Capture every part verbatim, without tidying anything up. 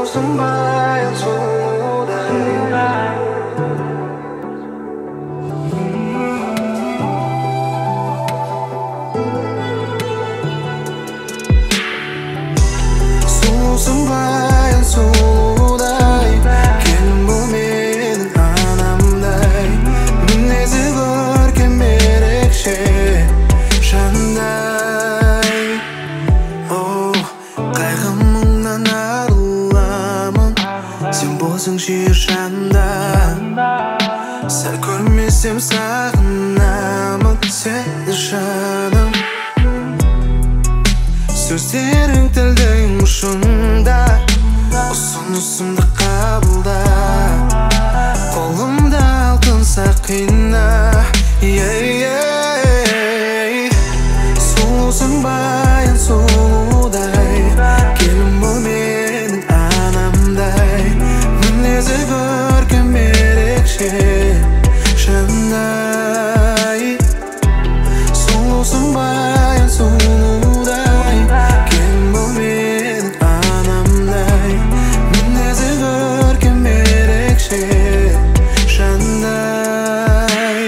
сұлусың баян сұлудай. Сұлусың баян сұлудай, келін бол менің анамдай. Мінезі көркем ерекше жандай. Оу, қайғы мұңнан арыламын, сен болсаң сүйер жанда. Сәл көрмесем сағынамын сені жаным. Сөздерің тілдің ұшында, ұсынысымды қабылда. Қолымда алтын сақина. Сұлусың баян сұлудай, келін бол менің анамдай. Мінезі көркем ерекше жандай. Сұлусың баян сұлудай, келін бол менің анамдай. Мінезі көркем ерекше жандай.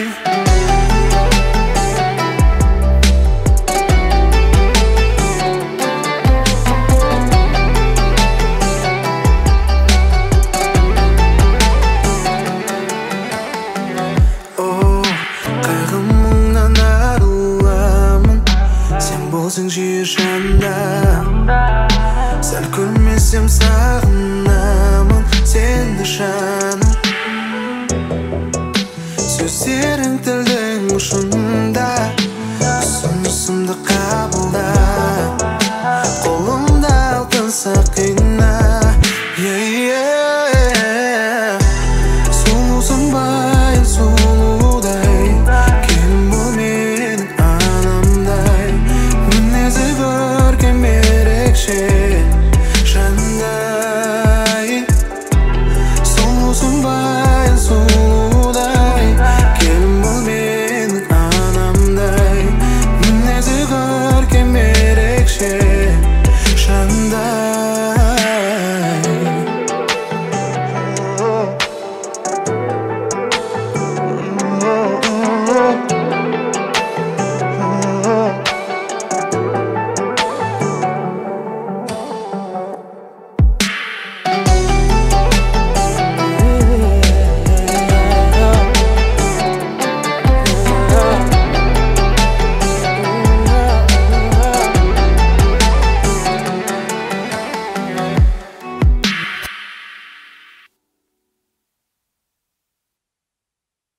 Қайғы мұңнан арыламын, сен болсаң сүйер жанда. Сәл көрмесем сағынамын сені жаным. Сөздерің тілдің ұшында, ұсынысымды қабылда.